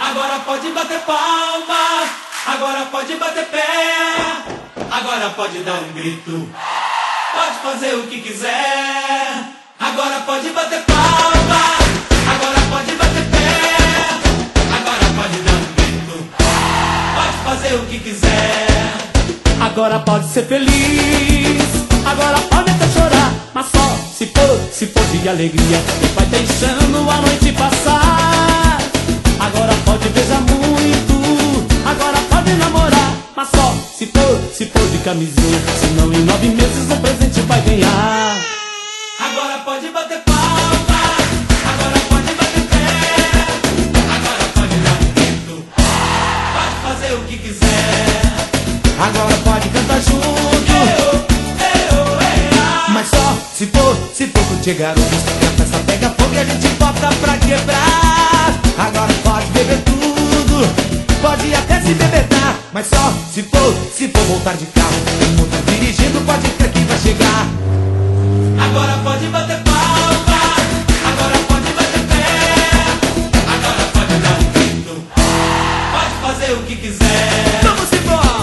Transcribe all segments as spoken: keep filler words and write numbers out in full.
Agora pode bater palma, agora pode bater pé, agora pode dar um grito, pode fazer o que quiser. Agora pode bater palma, agora pode bater pé, agora pode dar um grito, pode fazer o que quiser. Agora pode ser feliz, agora pode até chorar, mas só se for, se for de alegria, e vai deixando a noite passar. Agora pode beijar muito, agora pode namorar, mas só se for, se for de camisinha, senão em nove meses um presente vai ganhar. Agora pode bater palma, agora pode bater pé, agora pode dar um grito, pode fazer o que quiser. Agora pode cantar junto, Eu, eu, eu, mas só se for, se for contigo, garoto, que a festa pega fogo e a gente bota pra quebrar. Agora pode beber tudo, pode até se bebetar, mas só se for, se for voltar de carro, tem motor dirigindo, pode crer que vai chegar. agora pode bater palma, agora pode bater pé, agora pode dar um grito, pode fazer o que quiser. Vamos embora!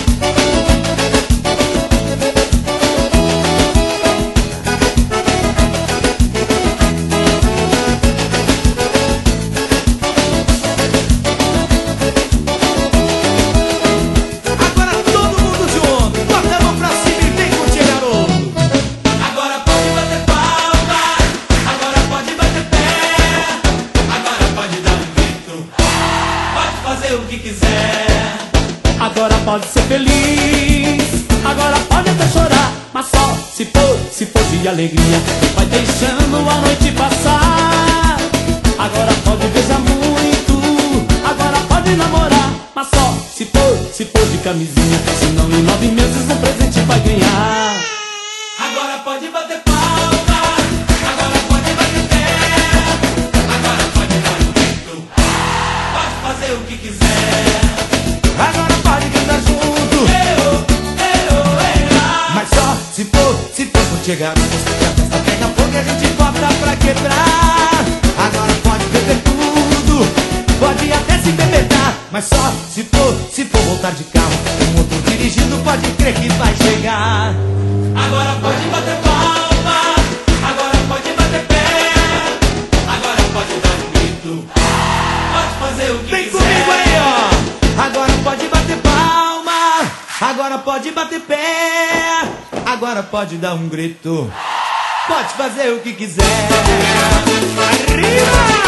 Agora todo mundo junto, bota a mão pra cima e vem curtir, garoto. Agora pode bater palma, agora pode bater pé, agora pode dar um grito, pode fazer o que quiser. Agora pode ser feliz, agora pode até chorar, mas só se for, se for de alegria, vai deixando a noite passar. Agora pode beijar muito, agora pode namorar, mas só se for, se for de camisinha, senão em nove meses um presente vai ganhar. Agora pode bater palma, agora pode bater pé, agora pode dar um grito, pode fazer o que quiser. Agora pode cantar junto, Eu, eu, eu, mas só se for, se for contigo, garoto, que a festa pega fogo e a gente bota pra quebrar. Agora pode beber tudo, pode até se bebetar, mas só se for, se for voltar de carro, o motor dirigindo, pode crer que vai chegar. agora pode bater palma, agora pode bater pé, agora pode dar um grito, pode fazer o que Vem quiser. comigo aí, ó! Agora pode bater palma, agora pode bater pé, agora pode dar um grito, pode fazer o que quiser. Arriba!